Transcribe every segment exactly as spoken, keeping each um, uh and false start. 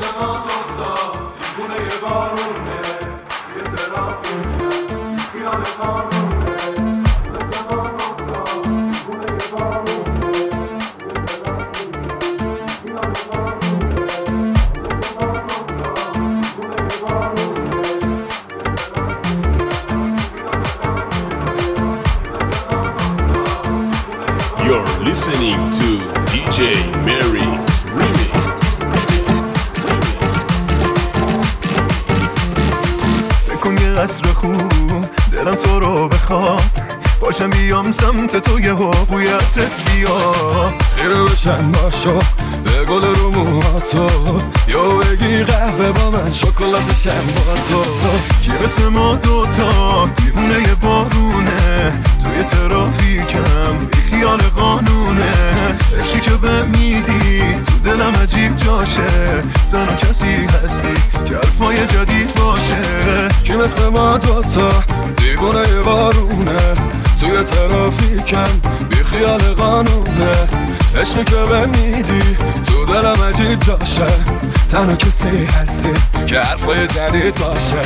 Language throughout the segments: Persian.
You're listening to دی جی Mary Remix. بکن یه قصر خوب دلم تو رو بخواد، باشم بیام سمت تو یه ها بویتت بیاد، خیره بشن باشو به گل رو موهاتو، یا بگی قهوه با من شکلاتشم با تو. کی مثل ما دوتا دیوونه یه بارونه، توی ترافیکم بی خیال قانونه، عشقی که به میدی تو دلم عجیب جاشه، تنها کسی هستی که حرفای جدید باشه. کی مثل ما دوتا دیوونه یه بارونه، توی ترافیکم بی خیال قانونه، عشقی که به میدی تو دلم عجیب جاشه، تنها کسی هستی که حرفای جدید باشه.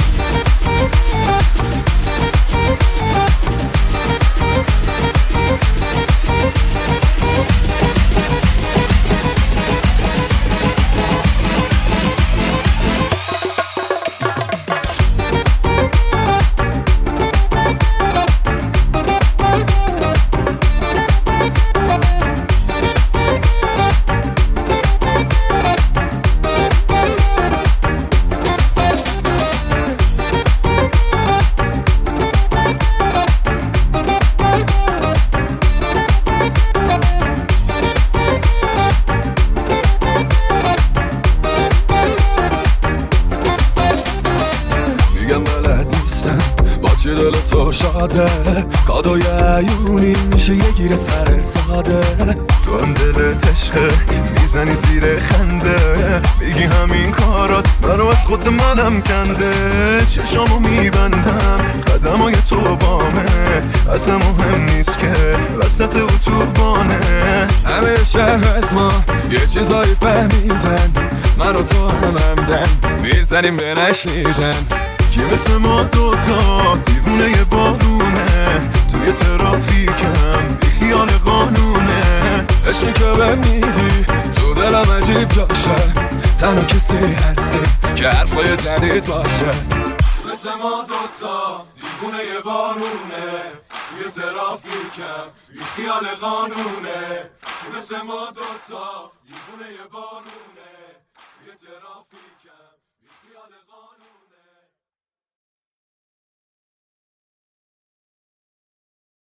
چی دل تو شاده، کادوی عیونی میشه یه گیر سر ساده، تو هم دلت عشقه میزنی زیر خنده، میگی همین کارات منو از خود منم کنده، چشامو میبندم قدمای تو بامه، اصلا مهم نیست که وسط اتوبانه. همه شهر از ما یه چیزایی فهمیدن، من و تو هم همدن میزنیم به نشنیدن. کی مثل ما دوتا دیوونه یه بارونه، توی ترافیکم بی خیال قانونه، عشقی که به میدی تو دلم عجیب جاشه، تنها کسی هستی که حرفای جدید باشه. مثل ما دوتا دیوونه یه بارونه، توی ترافیکم بی خیال قانونه، کی مثل ما دوتا دیوونه یه بارونه، توی ترافیکم بی خیال قانونه.